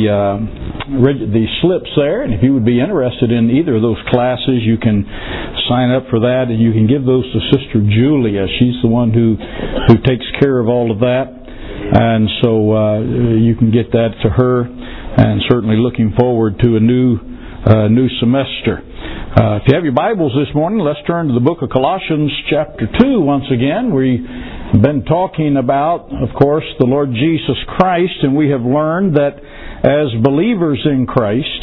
the slips there, and if you would be interested in either of those classes, you can sign up for that, and you can give those to Sister Julia. She's the one who takes care of all of that, and so you can get that to her. And certainly looking forward to a new semester. If you have your Bibles this morning, let's turn to the book of Colossians chapter 2 once again. We've been talking about, of course, the Lord Jesus Christ, and we have learned that as believers in Christ,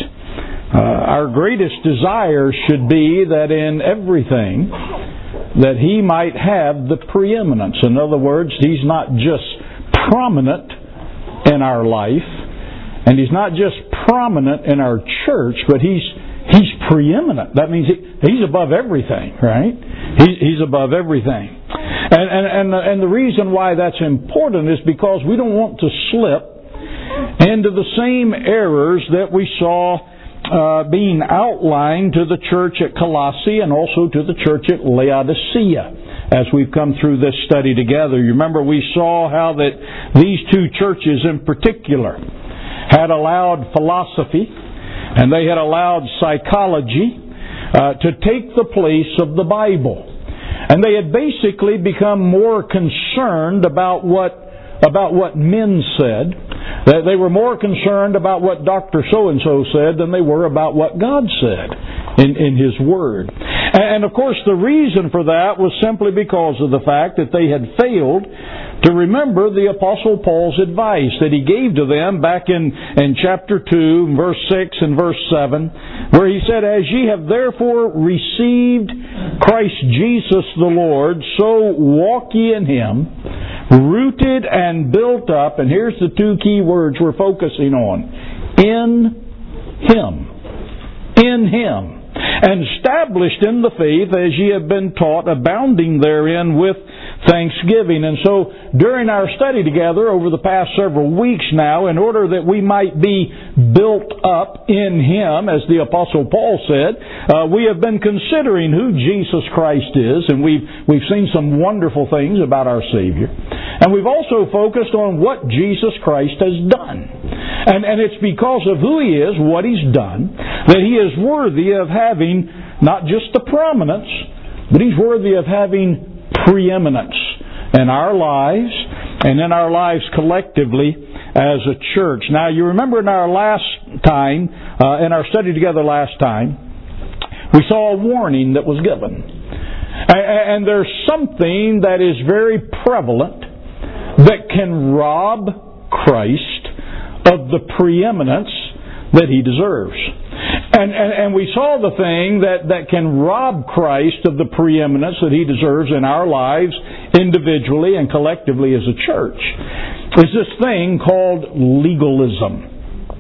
our greatest desire should be that in everything that He might have the preeminence. In other words, He's not just prominent in our life, and He's not just prominent in our church, but He's preeminent. That means He's above everything, right? He's above everything. And the reason why that's important is because we don't want to slip into the same errors that we saw being outlined to the church at Colossae and also to the church at Laodicea as we've come through this study together. You remember we saw how that these two churches in particular had allowed philosophy and they had allowed psychology to take the place of the Bible. And they had basically become more concerned about what men said. They were more concerned about what Dr. So-and-so said than they were about what God said in His Word. And of course the reason for that was simply because of the fact that they had failed to remember the Apostle Paul's advice that he gave to them back in chapter 2, verse 6 and verse 7, where he said, "As ye have therefore received Christ Jesus the Lord, so walk ye in Him, rooted and built up," and here's the two key words we're focusing on, in Him. In Him. And established in the faith as ye have been taught, abounding therein with thanksgiving. And so during our study together over the past several weeks now, in order that we might be built up in Him, as the Apostle Paul said, we have been considering who Jesus Christ is, and we've seen some wonderful things about our Savior. And we've also focused on what Jesus Christ has done. And it's because of who He is, what He's done, that He is worthy of having not just the prominence, but He's worthy of having preeminence in our lives and in our lives collectively as a church. Now, you remember in our last time, in our study together last time, we saw a warning that was given. And there's something that is very prevalent that can rob Christ of the preeminence that He deserves. And we saw the thing that can rob Christ of the preeminence that He deserves in our lives individually and collectively as a church is this thing called legalism.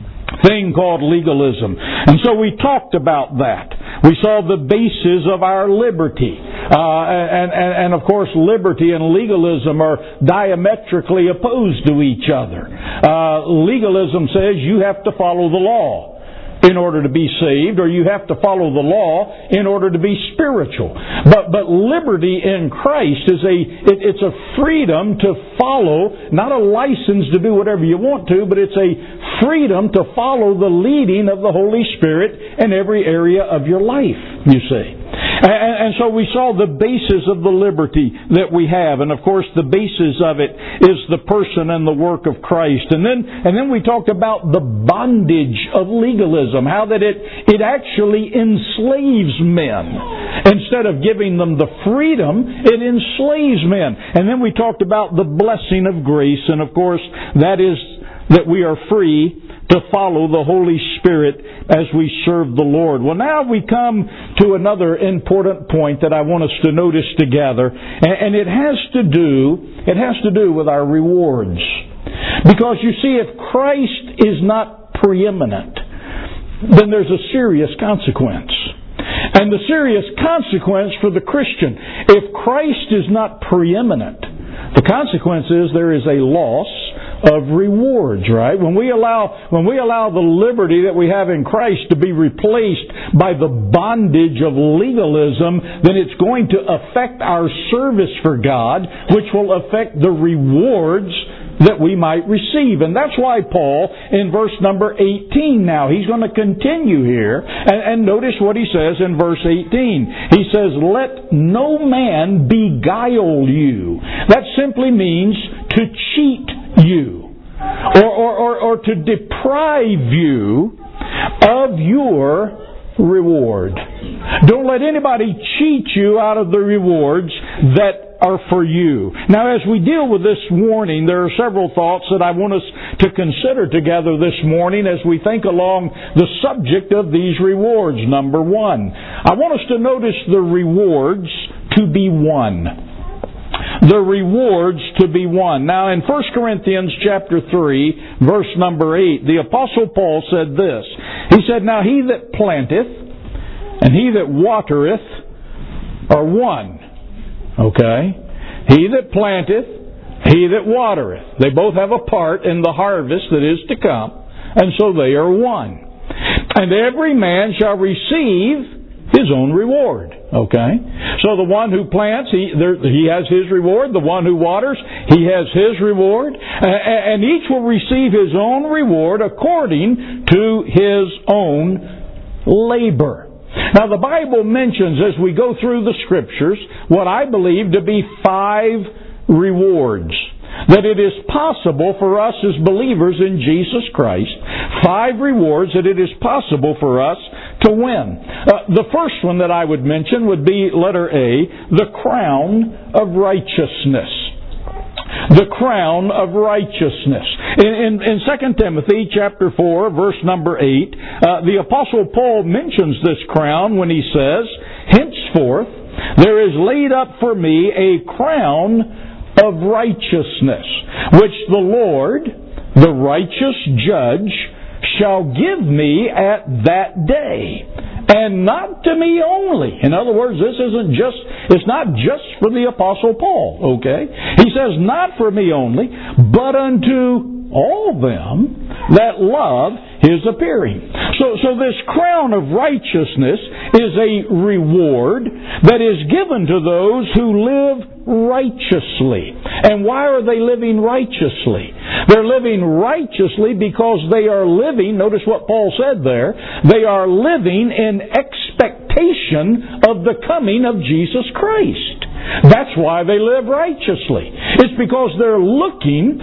And so we talked about that. We saw the basis of our liberty. And of course liberty and legalism are diametrically opposed to each other. Legalism says you have to follow the law in order to be saved, or you have to follow the law in order to be spiritual. But liberty in Christ is it's a freedom to follow, not a license to do whatever you want to, but it's a freedom to follow the leading of the Holy Spirit in every area of your life, you see. And so we saw the basis of the liberty that we have, and of course the basis of it is the person and the work of Christ. And then we talked about the bondage of legalism, how that it actually enslaves men. Instead of giving them the freedom, it enslaves men. And then we talked about the blessing of grace, and of course that is that we are free to follow the Holy Spirit as we serve the Lord. Well, now we come to another important point that I want us to notice together, and it has to do with our rewards. Because you see, if Christ is not preeminent, then there's a serious consequence. And the serious consequence for the Christian, if Christ is not preeminent, the consequence is there is a loss of rewards, right? When we allow the liberty that we have in Christ to be replaced by the bondage of legalism, then it's going to affect our service for God, which will affect the rewards that we might receive. And that's why Paul, in verse number 18 now, he's going to continue here, and notice what he says in verse 18. He says, "Let no man beguile you." That simply means to cheat you, or to deprive you of your reward. Don't let anybody cheat you out of the rewards that are for you. Now, as we deal with this warning, there are several thoughts that I want us to consider together this morning as we think along the subject of these rewards. Number one, I want us to notice the rewards to be won. The rewards to be won. Now, in 1 Corinthians chapter 3, verse number 8, the Apostle Paul said this. He said, "Now he that planteth and he that watereth are one." Okay? He that planteth, he that watereth. They both have a part in the harvest that is to come, and so they are one. And every man shall receive his own reward. Okay? So the one who plants, he has his reward. The one who waters, he has his reward. And each will receive his own reward according to his own labor. Now, the Bible mentions, as we go through the Scriptures, what I believe to be 5 rewards. That it is possible for us as believers in Jesus Christ, 5 rewards that it is possible for us to win. The first one that I would mention would be, letter A, the crown of righteousness. The crown of righteousness. In 2 Timothy chapter 4, verse number 8, the Apostle Paul mentions this crown when he says, "Henceforth there is laid up for me a crown of righteousness, which the Lord, the righteous judge, shall give me at that day. And not to me only." In other words, it's not just for the Apostle Paul, okay? He says, "Not for me only, but unto all them that love His appearing." So this crown of righteousness is a reward that is given to those who live righteously. And why are they living righteously? They're living righteously because they are living, notice what Paul said there, they are living in expectation of the coming of Jesus Christ. That's why they live righteously. It's because they're looking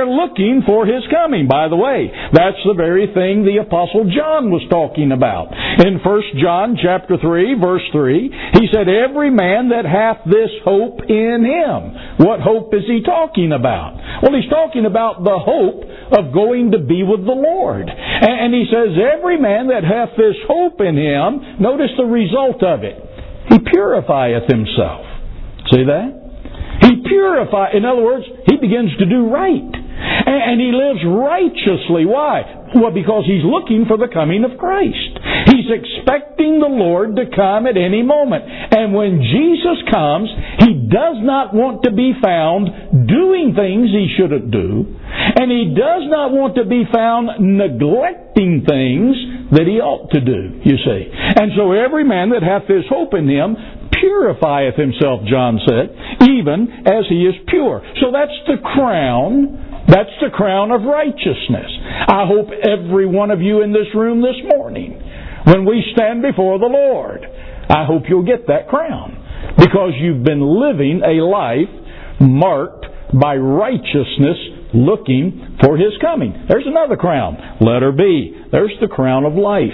for His coming. By the way, that's the very thing the Apostle John was talking about. In 1 John chapter 3, verse 3, he said, "Every man that hath this hope in Him." What hope is he talking about? Well, he's talking about the hope of going to be with the Lord. And he says, "Every man that hath this hope in Him," notice the result of it, "he purifieth himself." See that? He purifies. In other words, he begins to do right. And he lives righteously. Why? Well, because he's looking for the coming of Christ. He's expecting the Lord to come at any moment. And when Jesus comes, He does not want to be found doing things He shouldn't do. And He does not want to be found neglecting things that He ought to do, you see. And so every man that hath this hope in Him purifieth himself, John said, even as he is pure. So that's the crown. That's the crown of righteousness. I hope every one of you in this room this morning, when we stand before the Lord, I hope you'll get that crown. Because you've been living a life marked by righteousness, looking for His coming. There's another crown. Letter B. There's the crown of life.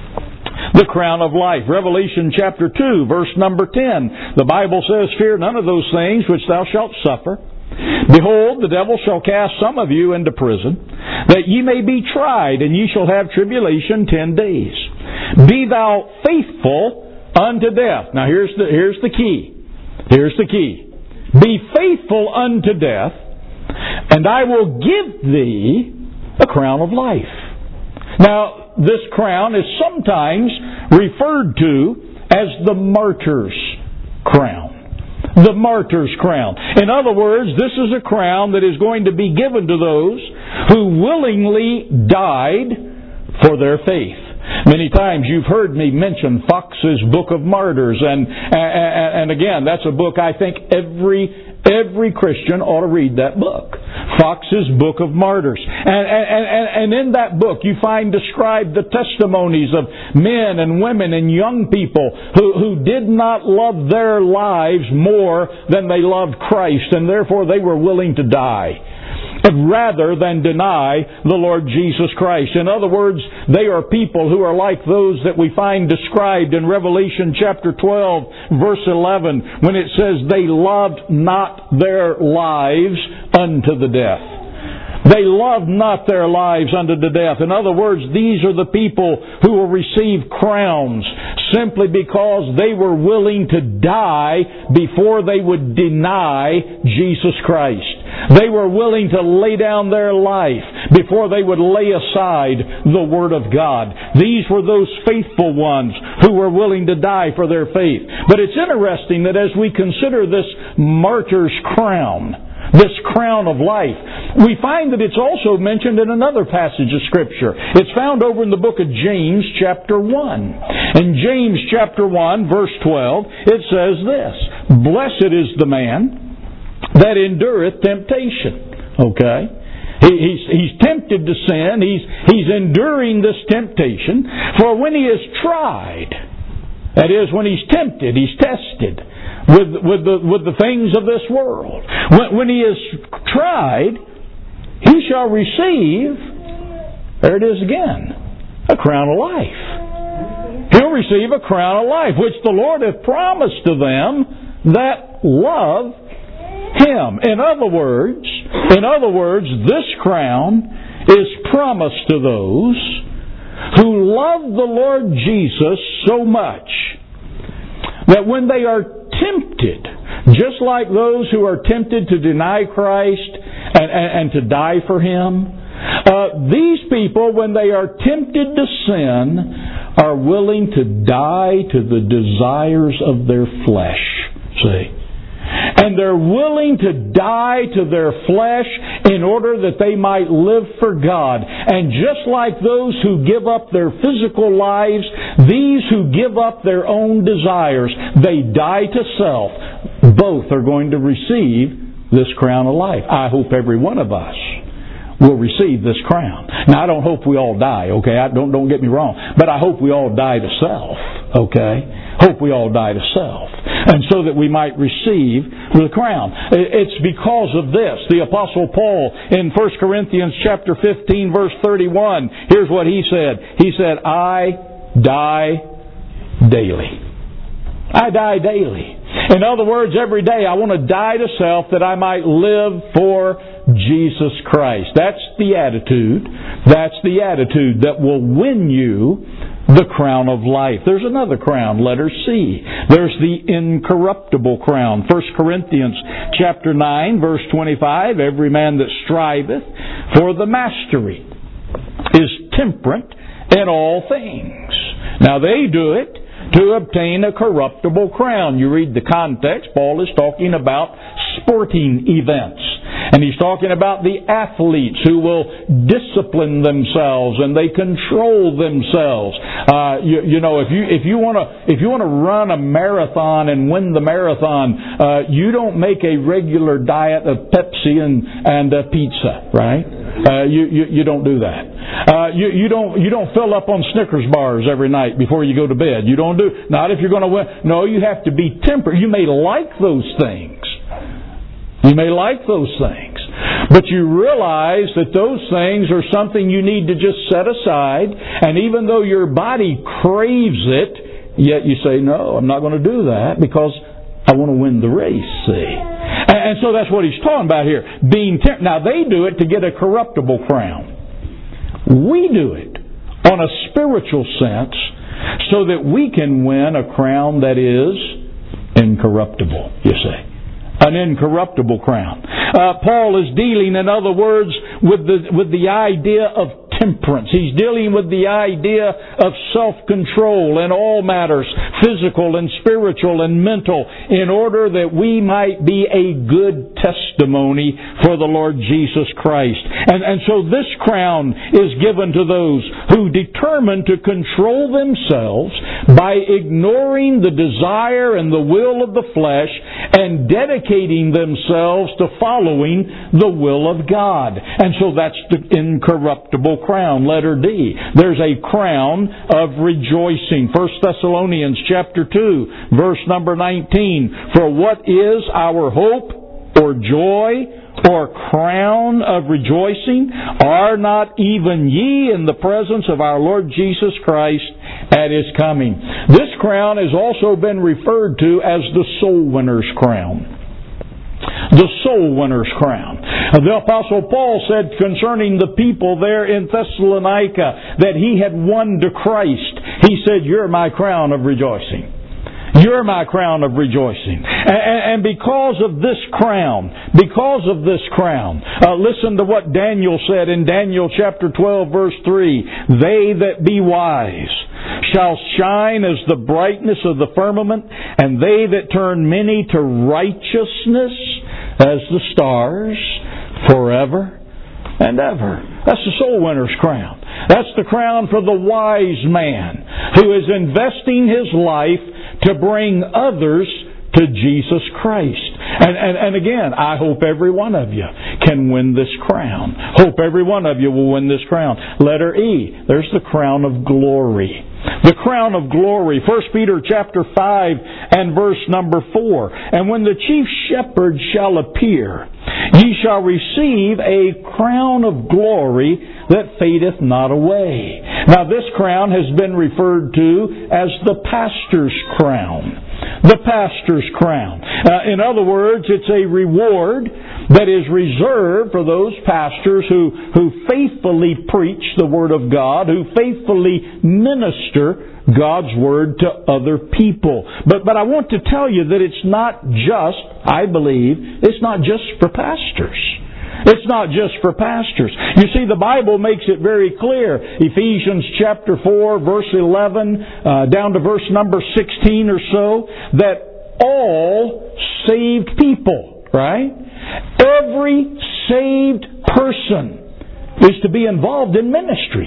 The crown of life. Revelation chapter 2, verse number 10. The Bible says, "Fear none of those things which thou shalt suffer. Behold, the devil shall cast some of you into prison, that ye may be tried, and ye shall have tribulation 10 days. Be thou faithful unto death." Now here's the key. Here's the key. "Be faithful unto death, and I will give thee a crown of life." Now, this crown is sometimes referred to as the martyr's crown. The martyr's crown. In other words, this is a crown that is going to be given to those who willingly died for their faith. Many times you've heard me mention Fox's Book of Martyrs, and again, that's a book I think every Every Christian ought to read that book. Fox's Book of Martyrs. And in that book you find described the testimonies of men and women and young people who did not love their lives more than they loved Christ, and therefore they were willing to die rather than deny the Lord Jesus Christ. In other words, they are people who are like those that we find described in Revelation chapter 12, verse 11, when it says, they loved not their lives unto the death. They loved not their lives unto the death. In other words, these are the people who will receive crowns simply because they were willing to die before they would deny Jesus Christ. They were willing to lay down their life before they would lay aside the Word of God. These were those faithful ones who were willing to die for their faith. But it's interesting that as we consider this martyr's crown, this crown of life, we find that it's also mentioned in another passage of Scripture. It's found over in the book of James chapter 1. In James chapter 1 verse 12, it says this, blessed is the man that endureth temptation. Okay? He's tempted to sin. He's enduring this temptation. For when he is tried, that is, when he's tempted, he's tested with the things of this world. When he is tried, he shall receive, there it is again, a crown of life. He'll receive a crown of life, which the Lord hath promised to them that love Him. In other words, this crown is promised to those who love the Lord Jesus so much that when they are tempted, just like those who are tempted to deny Christ and to die for Him, these people, when they are tempted to sin, are willing to die to the desires of their flesh. See? And they're willing to die to their flesh in order that they might live for God. And just like those who give up their physical lives, these who give up their own desires, they die to self. Both are going to receive this crown of life. I hope every one of us will receive this crown. Now, I don't hope we all die, okay? Don't get me wrong. But I hope we all die to self, okay? Hope we all die to self. And so that we might receive the crown. It's because of this. The Apostle Paul in 1 Corinthians chapter 15 verse 31, here's what he said. He said, I die daily. I die daily. In other words, every day I want to die to self that I might live for Jesus Christ. That's the attitude. That's the attitude that will win you the crown of life. There's another crown, letter C. There's the incorruptible crown. 1 Corinthians chapter 9, verse 25, every man that striveth for the mastery is temperate in all things. Now they do it to obtain a corruptible crown. You read the context, Paul is talking about sporting events. And he's talking about the athletes who will discipline themselves and they control themselves. If you want to run a marathon and win the marathon, you don't make a regular diet of Pepsi and pizza, right? You don't do that. You don't fill up on Snickers bars every night before you go to bed. You don't do, not if you're going to win. No, you have to be temperate. You may like those things. You may like those things. But you realize that those things are something you need to just set aside. And even though your body craves it, yet you say, no, I'm not going to do that because I want to win the race, see. And so that's what he's talking about here. Being now they do it to get a corruptible crown. We do it on a spiritual sense so that we can win a crown that is incorruptible, you see. An incorruptible crown. Paul is dealing, in other words, with the idea of temperance. He's dealing with the idea of self-control in all matters, physical and spiritual and mental, in order that we might be a good testimony for the Lord Jesus Christ. And so this crown is given to those who determine to control themselves by ignoring the desire and the will of the flesh and dedicating themselves to following the will of God. And so that's the incorruptible crown, letter D. There's a crown of rejoicing. 1 Thessalonians chapter 2, verse number 19. For what is our hope or joy or crown of rejoicing? Are not even ye in the presence of our Lord Jesus Christ at His coming? This crown has also been referred to as the soul winner's crown. The soul winner's crown. The Apostle Paul said concerning the people there in Thessalonica that he had won to Christ. He said, "You're my crown of rejoicing. You're my crown of rejoicing." And because of this crown, listen to what Daniel said in Daniel chapter 12 verse 3. They that be wise shall shine as the brightness of the firmament, and they that turn many to righteousness as the stars forever and ever. That's the soul winner's crown. That's the crown for the wise man who is investing his life to bring others to Jesus Christ. And again, I hope every one of you can win this crown. Hope every one of you will win this crown. Letter E, there's the crown of glory. The crown of glory. 1 Peter chapter 5 and verse number 4. And when the chief shepherd shall appear, ye shall receive a crown of glory that fadeth not away. Now this crown has been referred to as the pastor's crown. The pastor's crown. In other words, it's a reward that is reserved for those pastors who faithfully preach the Word of God, who faithfully minister God's Word to other people. But I want to tell you that it's not just, I believe, it's not just for pastors. It's not just for pastors. You see, the Bible makes it very clear. Ephesians chapter 4, verse 11, down to verse number 16 or so, that all saved people, right? Every saved person is to be involved in ministry.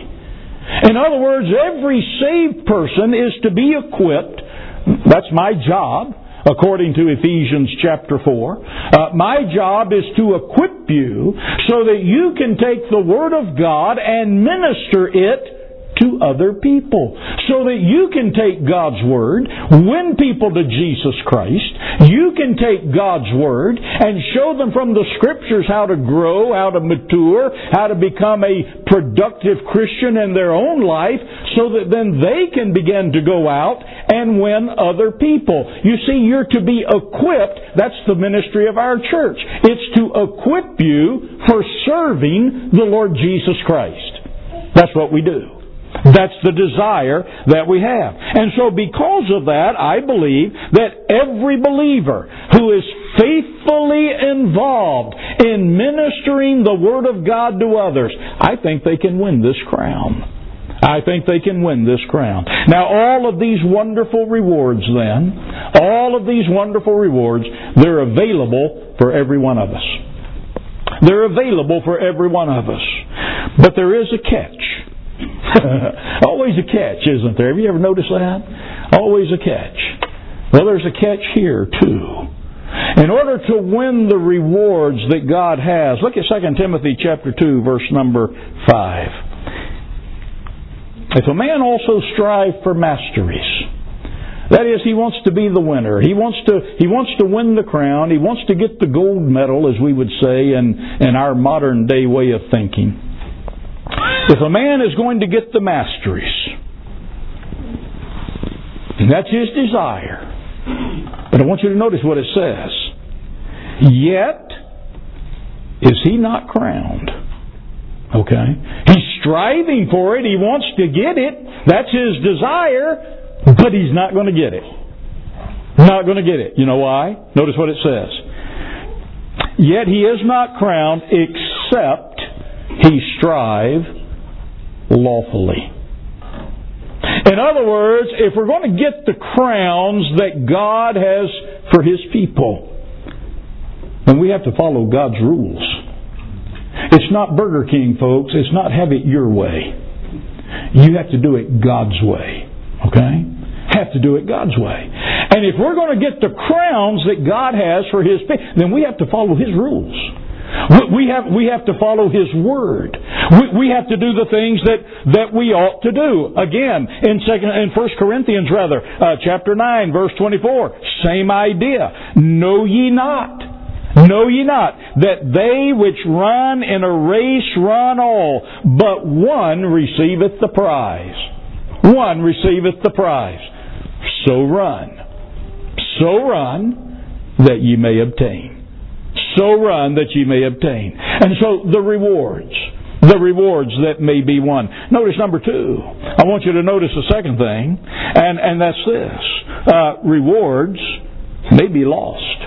In other words, every saved person is to be equipped. That's my job, according to Ephesians chapter 4. My job is to equip you so that you can take the Word of God and minister it to other people. So that you can take God's Word, win people to Jesus Christ. You can take God's Word and show them from the Scriptures how to grow, how to mature, how to become a productive Christian in their own life, so that then they can begin to go out and win other people. You see, you're to be equipped. That's the ministry of our church. It's to equip you for serving the Lord Jesus Christ. That's what we do. That's the desire that we have. And so because of that, I believe that every believer who is faithfully involved in ministering the Word of God to others, I think they can win this crown. I think they can win this crown. Now, all of these wonderful rewards then, they're available for every one of us. They're available for every one of us. But there is a catch. Always a catch, isn't there? Have you ever noticed that? Always a catch. Well, there's a catch here, too. In order to win the rewards that God has, look at 2 Timothy chapter 2, verse number 5. If a man also strive for masteries, that is, he wants to be the winner. He wants to win the crown. He wants to get the gold medal, as we would say in our modern day way of thinking. If a man is going to get the masteries, and that's his desire, but I want you to notice what it says. Yet is he not crowned. Okay? He's striving for it. He wants to get it. That's his desire, but he's not going to get it. Not going to get it. You know why? Notice what it says. Yet he is not crowned except he strive lawfully. In other words, if we're going to get the crowns that God has for His people, then we have to follow God's rules. It's not Burger King, folks. It's not have it your way. You have to do it God's way. Okay? Have to do it God's way. And if we're going to get the crowns that God has for His people, then we have to follow His rules. We have to follow His Word. We have to do the things that we ought to do. Again, in 1 Corinthians chapter 9, verse 24, same idea. Know ye not that they which run in a race run all, but one receiveth the prize. One receiveth the prize. So run that ye may obtain. So run that ye may obtain. And so the rewards that may be won. Notice number 2. I want you to notice the second thing, and that's this. Rewards may be lost.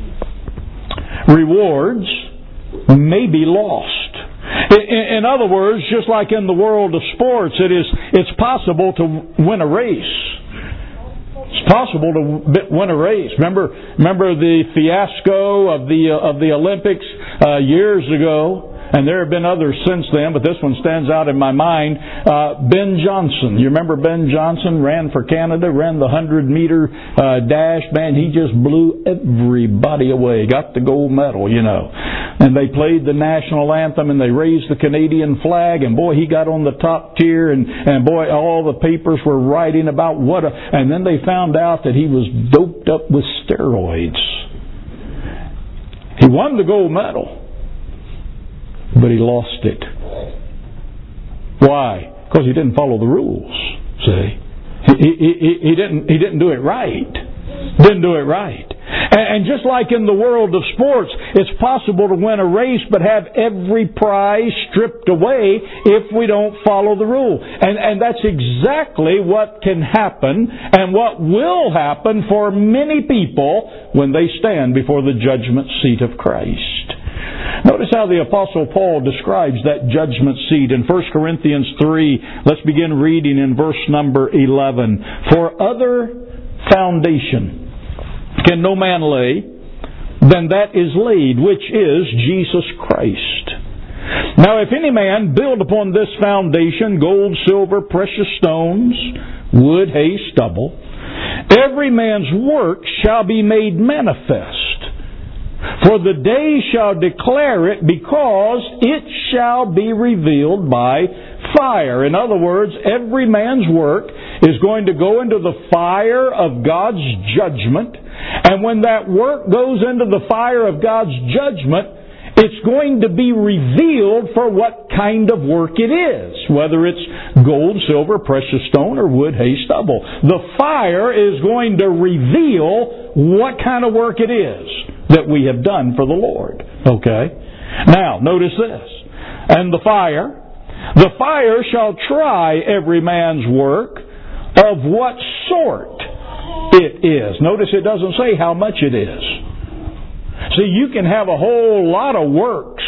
Rewards may be lost. In other words, just like in the world of sports, it's possible to win a race. It's possible to win a race. Remember the fiasco of the Olympics years ago, and there have been others since then, but this one stands out in my mind. Ben Johnson. You remember Ben Johnson? Ran for Canada, ran the 100-meter dash. Man, he just blew everybody away. Got the gold medal, you know. And they played the national anthem, and they raised the Canadian flag, and boy, he got on the top tier, and boy, all the papers were writing about and then they found out that he was doped up with steroids. He won the gold medal, but he lost it. Why? Because he didn't follow the rules. See, he didn't do it right. Didn't do it right. And just like in the world of sports, it's possible to win a race but have every prize stripped away if we don't follow the rule. And that's exactly what can happen and what will happen for many people when they stand before the judgment seat of Christ. Notice how the Apostle Paul describes that judgment seat in 1 Corinthians 3. Let's begin reading in verse number 11. For other foundation can no man lay than that is laid, which is Jesus Christ. Now if any man build upon this foundation gold, silver, precious stones, wood, hay, stubble, every man's work shall be made manifest. For the day shall declare it, because it shall be revealed by fire. In other words, every man's work is going to go into the fire of God's judgment. And when that work goes into the fire of God's judgment, it's going to be revealed for what kind of work it is. Whether it's gold, silver, precious stone, or wood, hay, stubble. The fire is going to reveal what kind of work it is that we have done for the Lord. Okay? Now, notice this. And the fire shall try every man's work of what sort it is. Notice it doesn't say how much it is. See, you can have a whole lot of works,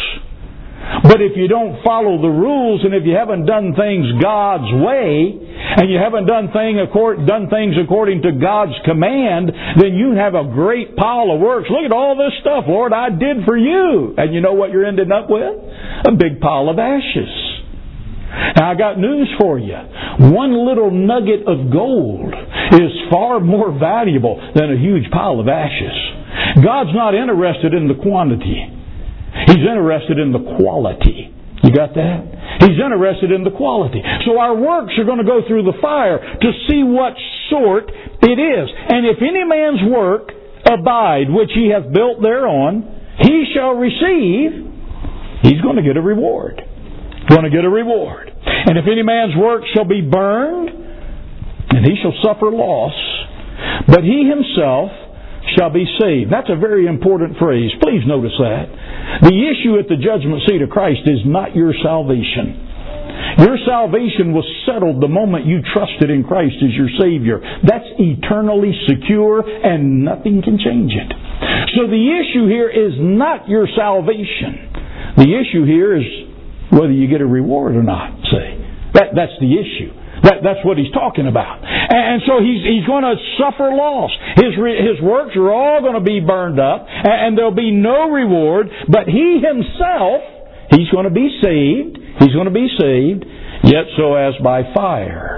but if you don't follow the rules, and if you haven't done things God's way, and you haven't done things according to God's command, then you have a great pile of works. Look at all this stuff, Lord, I did for you. And you know what you're ending up with? A big pile of ashes. Now I got news for you. One little nugget of gold is far more valuable than a huge pile of ashes. God's not interested in the quantity. He's interested in the quality. You got that? He's interested in the quality. So our works are going to go through the fire to see what sort it is. And if any man's work abide, which he hath built thereon, he shall receive, he's going to get a reward. Going to get a reward. And if any man's work shall be burned, and he shall suffer loss, but he himself shall be saved. That's a very important phrase. Please notice that. The issue at the judgment seat of Christ is not your salvation. Your salvation was settled the moment you trusted in Christ as your Savior. That's eternally secure and nothing can change it. So the issue here is not your salvation. The issue here is whether you get a reward or not. See, that's the issue. That's what he's talking about. And so he's going to suffer loss. His works are all going to be burned up, and there'll be no reward. But he himself, he's going to be saved. He's going to be saved, yet so as by fire.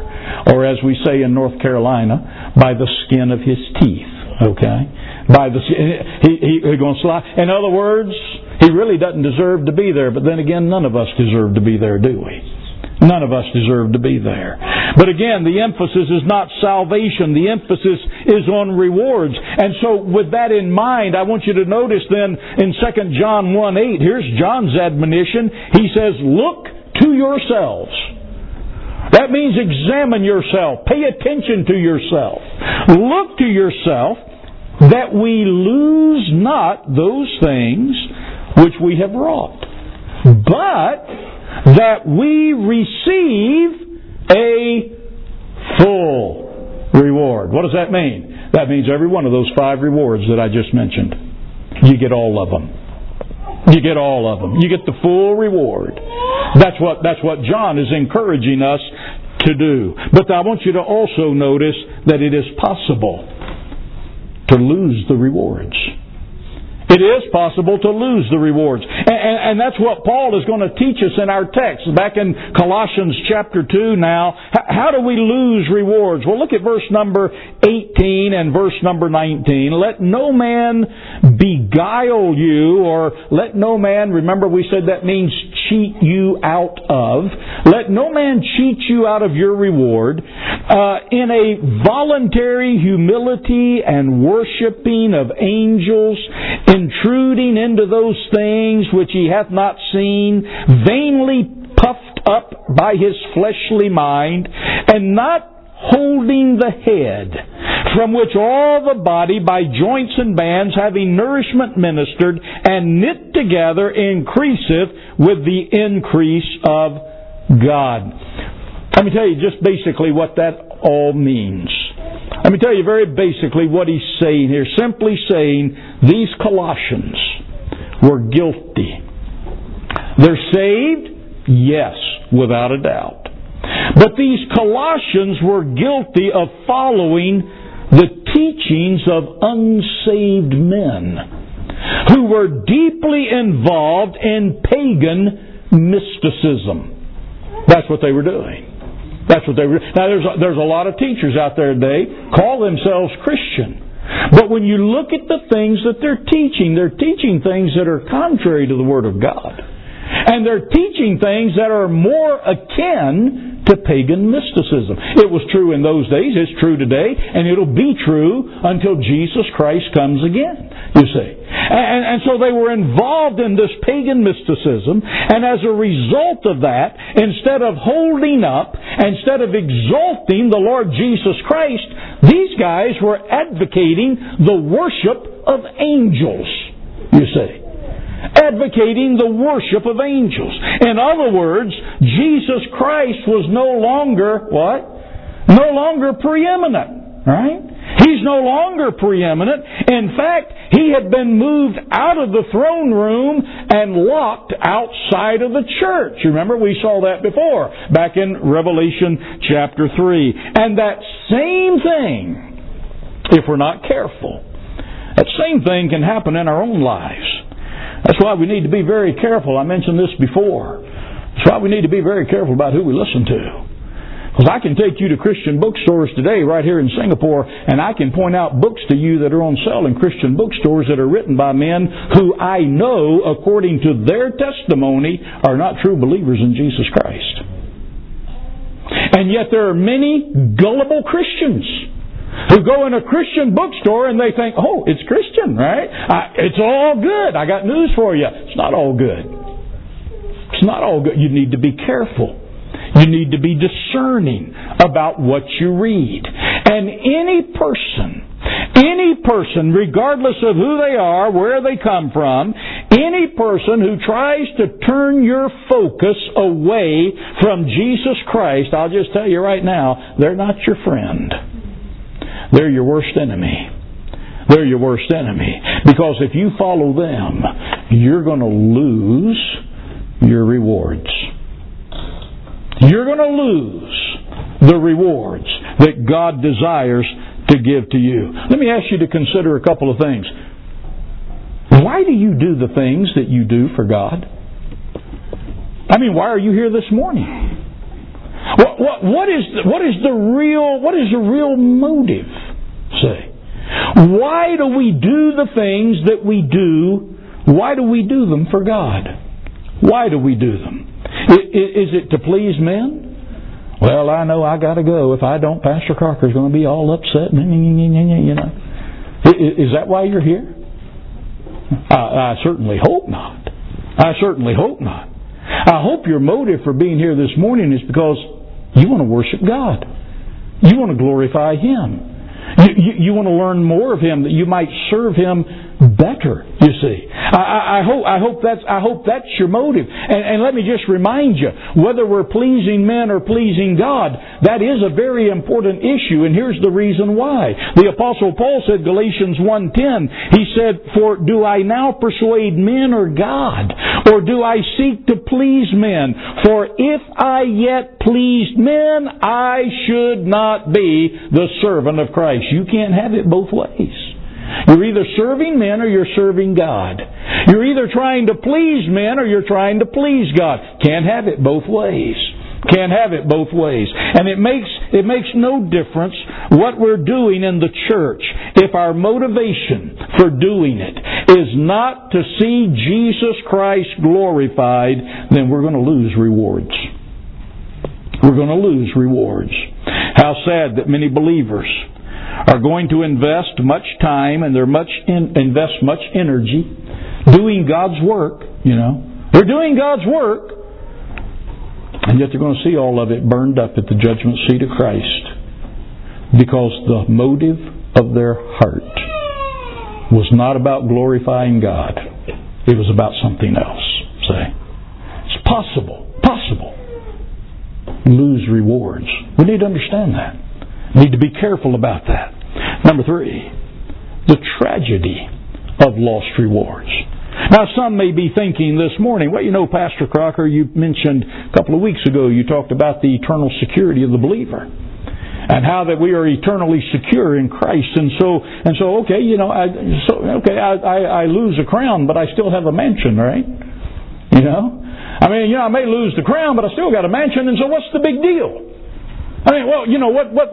Or as we say in North Carolina, by the skin of his teeth. Okay? By the he's going to slide. In other words, he really doesn't deserve to be there. But then again, none of us deserve to be there, do we? None of us deserve to be there. But again, the emphasis is not salvation. The emphasis is on rewards. And so with that in mind, I want you to notice then in 2 John 1:8, here's John's admonition. He says, look to yourselves. That means examine yourself. Pay attention to yourself. Look to yourself that we lose not those things which we have wrought, but that we receive a full reward. What does that mean? That means every one of those 5 rewards that I just mentioned. You get all of them. You get all of them. You get the full reward. That's what John is encouraging us to do. But I want you to also notice that it is possible to lose the rewards. It is possible to lose the rewards. And that's what Paul is going to teach us in our text. Back in Colossians chapter 2 now, how do we lose rewards? Well, look at verse number 18 and verse number 19. Let no man beguile you, or let no man, remember we said that means cheat you out of. Let no man cheat you out of your reward in a voluntary humility and worshiping of angels, intruding into those things which he hath not seen, vainly puffed up by his fleshly mind, and not holding the head, from which all the body by joints and bands, having nourishment ministered and knit together, increaseth with the increase of God. Let me tell you just basically what that all means. Let me tell you very basically what he's saying here. Simply saying, these Colossians were guilty. They're saved? Yes, without a doubt. But these Colossians were guilty of following the teachings of unsaved men who were deeply involved in pagan mysticism. That's what they were doing. That's what they were. Now, there's a lot of teachers out there today call themselves Christian. But when you look at the things that they're teaching things that are contrary to the Word of God. And they're teaching things that are more akin to pagan mysticism. It was true in those days, it's true today, and it'll be true until Jesus Christ comes again, you see. And so they were involved in this pagan mysticism, and as a result of that, instead of holding up, instead of exalting the Lord Jesus Christ, these guys were advocating the worship of angels, you see. Advocating the worship of angels. In other words, Jesus Christ was no longer, what? No longer preeminent. Right? He's no longer preeminent. In fact, he had been moved out of the throne room and locked outside of the church. You remember, we saw that before, back in Revelation chapter 3. And that same thing, if we're not careful, that same thing can happen in our own lives. That's why we need to be very careful. I mentioned this before. That's why we need to be very careful about who we listen to. Because I can take you to Christian bookstores today right here in Singapore, and I can point out books to you that are on sale in Christian bookstores that are written by men who I know, according to their testimony, are not true believers in Jesus Christ. And yet there are many gullible Christians who go in a Christian bookstore and they think, oh, it's Christian, right? It's all good. I got news for you. It's not all good. It's not all good. You need to be careful. You need to be discerning about what you read. And any person, regardless of who they are, where they come from, any person who tries to turn your focus away from Jesus Christ, I'll just tell you right now, they're not your friend. They're your worst enemy. They're your worst enemy. Because if you follow them, you're going to lose your rewards. You're going to lose the rewards that God desires to give to you. Let me ask you to consider a couple of things. Why do you do the things that you do for God? I mean, why are you here this morning? What is the real motive? Say, why do we do the things that we do? Why do we do them for God? Why do we do them? Is it to please men? Well, I know I got to go. If I don't, Pastor Crocker's going to be all upset. You know, is that why you're here? I certainly hope not. I certainly hope not. I hope your motive for being here this morning is because you want to worship God. You want to glorify Him. You want to learn more of Him, that you might serve Him better, you see. I hope that's your motive. And let me just remind you, whether we're pleasing men or pleasing God, that is a very important issue, and here's the reason why. The Apostle Paul said, Galatians 1:10, he said, "For do I now persuade men or God? Or do I seek to please men? For if I yet pleased men, I should not be the servant of Christ." You can't have it both ways. You're either serving men or you're serving God. You're either trying to please men or you're trying to please God. Can't have it both ways. Can't have it both ways. And it makes no difference what we're doing in the church. If our motivation for doing it is not to see Jesus Christ glorified, then we're going to lose rewards. We're going to lose rewards. How sad that many believers are going to invest much time and invest much energy doing God's work, you know. They're doing God's work, and yet they're going to see all of it burned up at the judgment seat of Christ because the motive of their heart was not about glorifying God. It was about something else. Say, it's possible. Lose rewards. We need to understand that. Need to be careful about that. Number 3, the tragedy of lost rewards. Now, some may be thinking this morning, well, you know, Pastor Crocker, you mentioned a couple of weeks ago, you talked about the eternal security of the believer and how that we are eternally secure in Christ. And so, okay, you know, I lose a crown, but I still have a mansion, right? You know? I mean, you know, I may lose the crown, but I still got a mansion, and so what's the big deal? I mean, well, you know,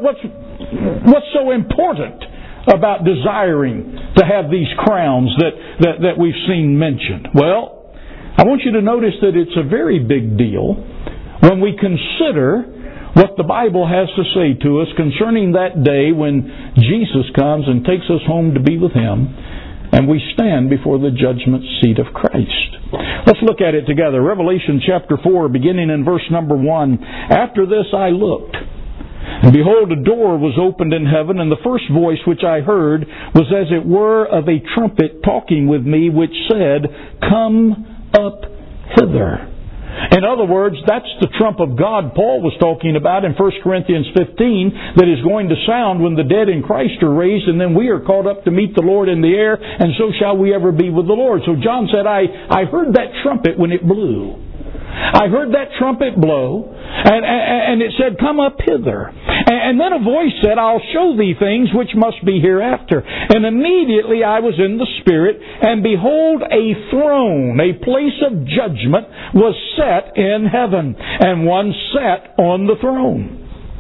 what's so important about desiring to have these crowns that we've seen mentioned? Well, I want you to notice that it's a very big deal when we consider what the Bible has to say to us concerning that day when Jesus comes and takes us home to be with Him, and we stand before the judgment seat of Christ. Let's look at it together. Revelation chapter 4, beginning in verse number 1. "After this I looked, and behold, a door was opened in heaven, and the first voice which I heard was as it were of a trumpet talking with me, which said, 'Come up hither.'" In other words, that's the trump of God Paul was talking about in 1 Corinthians 15 that is going to sound when the dead in Christ are raised, and then we are caught up to meet the Lord in the air, and so shall we ever be with the Lord. So John said, I heard that trumpet when it blew. I heard that trumpet blow, and it said, "Come up hither." And then a voice said, "I'll show thee things which must be hereafter." And immediately I was in the Spirit, and behold, a throne, a place of judgment, was set in heaven, and one sat on the throne.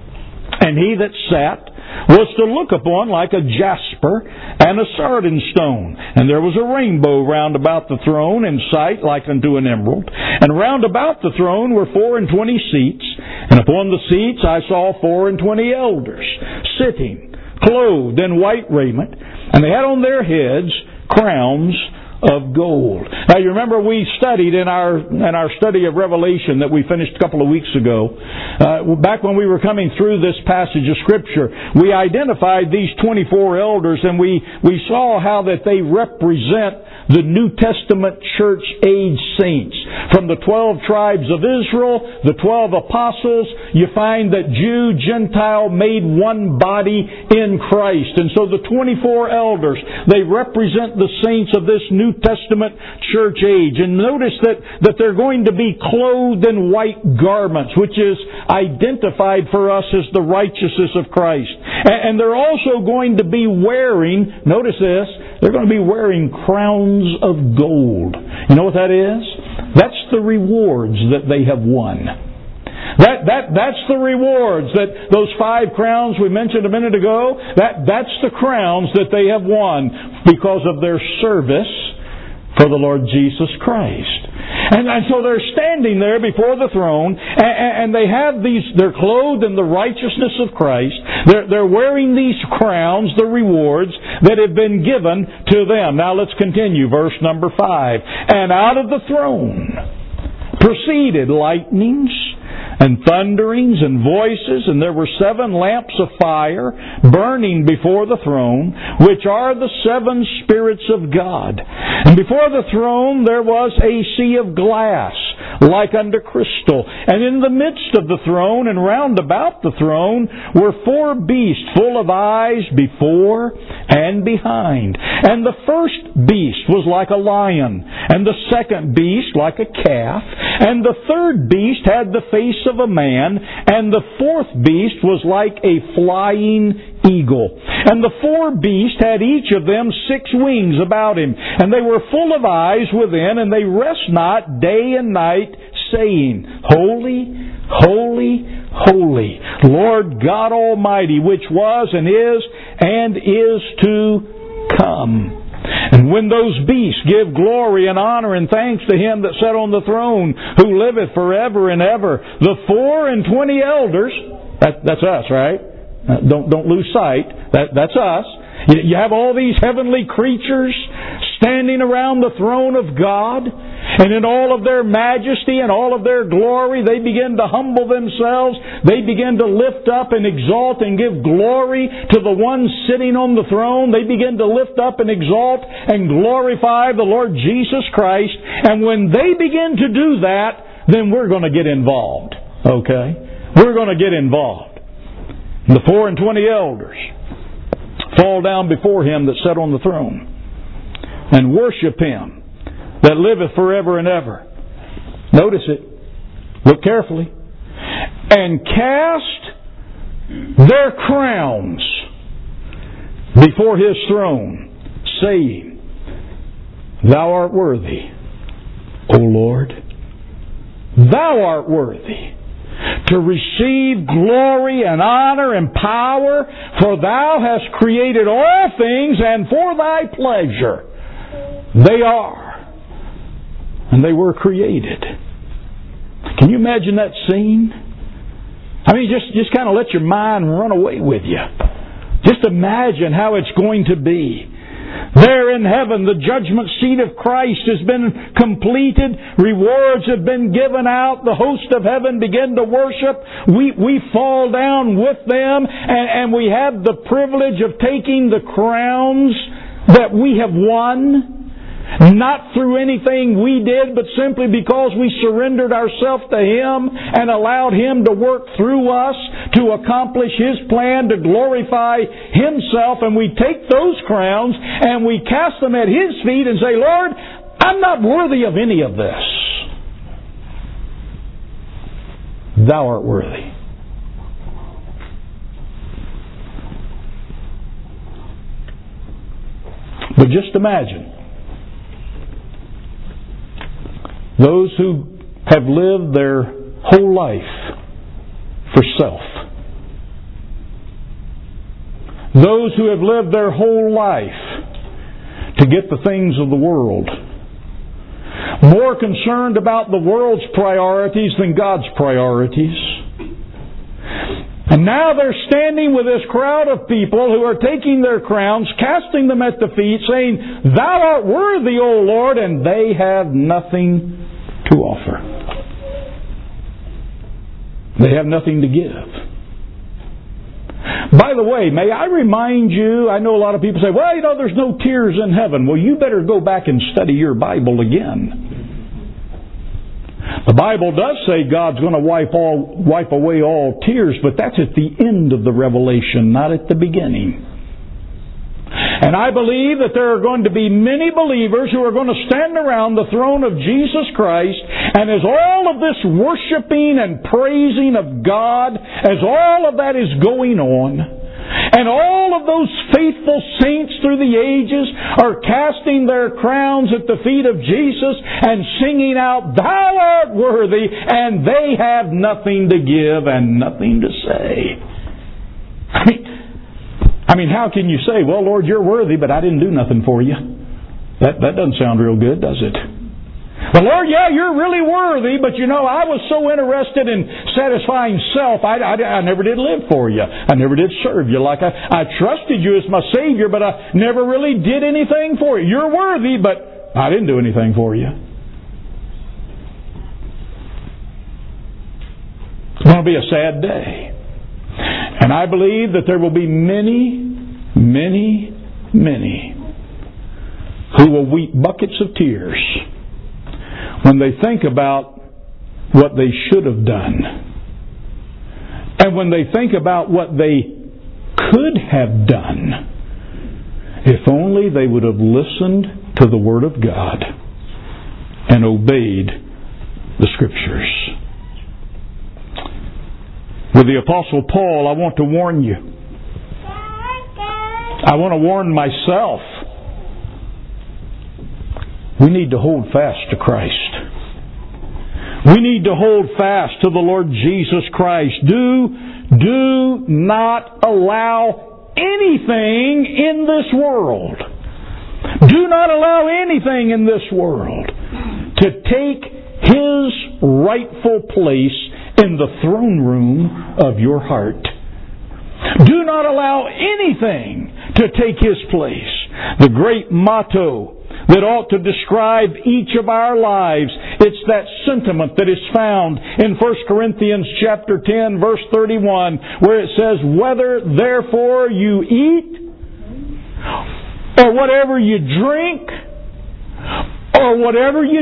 And he that sat was to look upon like a jasper and a sardine stone. And there was a rainbow round about the throne, in sight like unto an emerald. And round about the throne were 24 seats, and upon the seats I saw 24 elders sitting, clothed in white raiment, and they had on their heads crowns of gold. Now, you remember we studied in our study of Revelation that we finished a couple of weeks ago. Back when we were coming through this passage of Scripture, we identified these 24 elders, and we saw how that they represent the New Testament church age saints. From the 12 tribes of Israel, the 12 apostles, you find that Jew, Gentile made one body in Christ. And so the 24 elders, they represent the saints of this New Testament church age. And notice that they're going to be clothed in white garments, which is identified for us as the righteousness of Christ. And they're also going to be wearing, notice this, they're going to be wearing crowns of gold. You know what that is? That's the rewards that they have won. That's the rewards. That those 5 crowns we mentioned a minute ago, that's the crowns that they have won because of their service for the Lord Jesus Christ. And so they're standing there before the throne, and they have they're clothed in the righteousness of Christ. They're wearing these crowns, the rewards that have been given to them. Now let's continue, verse number 5. And out of the throne proceeded lightnings and thunderings and voices, and there were 7 lamps of fire burning before the throne, which are the 7 spirits of God. And before the throne there was a sea of glass, like unto crystal. And in the midst of the throne and round about the throne were 4 beasts full of eyes before and behind. And the first beast was like a lion, and the second beast like a calf, and the third beast had the face of a man, and the fourth beast was like a flying eagle. And the 4 beasts had each of them 6 wings about him, and they were full of eyes within, and they rest not day and night, saying, Holy, holy, holy, Lord God Almighty, which was and is to come. And when those beasts give glory and honor and thanks to Him that sat on the throne, who liveth forever and ever, the 24 elders, that's us, right? Don't lose sight. That's us. You have all these heavenly creatures standing around the throne of God, and in all of their majesty and all of their glory, they begin to humble themselves. They begin to lift up and exalt and give glory to the one sitting on the throne. They begin to lift up and exalt and glorify the Lord Jesus Christ. And when they begin to do that, then we're going to get involved. Okay? We're going to get involved. The 24 elders fall down before Him that sat on the throne and worship Him that liveth forever and ever. Notice it. Look carefully. And cast their crowns before His throne, saying, Thou art worthy, O Lord. Thou art worthy to receive glory and honor and power, for Thou hast created all things, and for Thy pleasure they are, and they were created. Can you imagine that scene? I mean, just kind of let your mind run away with you. Just imagine how it's going to be. There in heaven, the judgment seat of Christ has been completed. Rewards have been given out. The host of heaven begin to worship. We fall down with them, and we have the privilege of taking the crowns that we have won. Not through anything we did, but simply because we surrendered ourselves to Him and allowed Him to work through us to accomplish His plan to glorify Himself. And we take those crowns and we cast them at His feet and say, Lord, I'm not worthy of any of this. Thou art worthy. But just imagine those who have lived their whole life for self. Those who have lived their whole life to get the things of the world. More concerned about the world's priorities than God's priorities. And now they're standing with this crowd of people who are taking their crowns, casting them at the feet, saying, Thou art worthy, O Lord, and they have nothing to offer. They have nothing to give. By the way, may I remind you, I know a lot of people say, well, there's no tears in heaven. Well, you better go back and study your Bible again. The Bible does say God's going to wipe away all tears, but that's at the end of the revelation, not at the beginning. And I believe that there are going to be many believers who are going to stand around the throne of Jesus Christ, and as all of this worshiping and praising of God, as all of that is going on, And all of those faithful saints through the ages are casting their crowns at the feet of Jesus and singing out, "Thou art worthy," and they have nothing to give and nothing to say. I mean, how can you say, "Well, Lord, you're worthy, but I didn't do nothing for you"? That doesn't sound real good, does it? Well, Lord, yeah, you're really worthy, but I was so interested in satisfying self, I never did live for you. I never did serve you. Like I trusted you as my Savior, but I never really did anything for you. You're worthy, but I didn't do anything for you. It's going to be a sad day. And I believe that there will be many, many, many who will weep buckets of tears when they think about what they should have done, and when they think about what they could have done if only they would have listened to the Word of God and obeyed the Scriptures. With the Apostle Paul, I want to warn you. I want to warn myself. We need to hold fast to Christ. We need to hold fast to the Lord Jesus Christ. Do not allow anything in this world, do not allow anything in this world to take His rightful place in the throne room of your heart. Do not allow anything to take His place. The great motto that ought to describe each of our lives, it's that sentiment that is found in 1 Corinthians chapter 10, verse 31, where it says, "Whether therefore you eat, or whatever you drink, or whatever you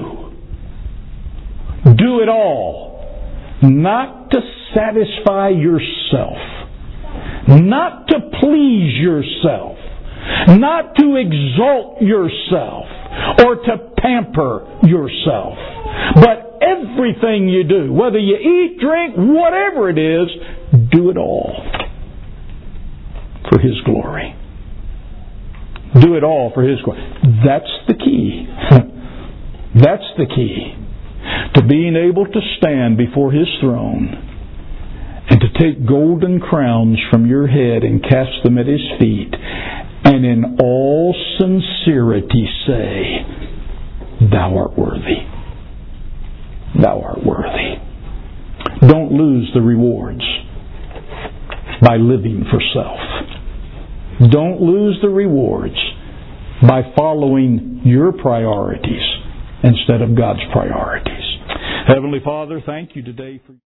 do it all, not to satisfy yourself, not to please yourself, not to exalt yourself or to pamper yourself, but everything you do, whether you eat, drink, whatever it is, do it all for His glory. Do it all for His glory." That's the key. That's the key to being able to stand before His throne and to take golden crowns from your head and cast them at His feet, and in all sincerity say, "Thou art worthy. Thou art worthy." Don't lose the rewards by living for self. Don't lose the rewards by following your priorities instead of God's priorities. Heavenly Father, thank You today for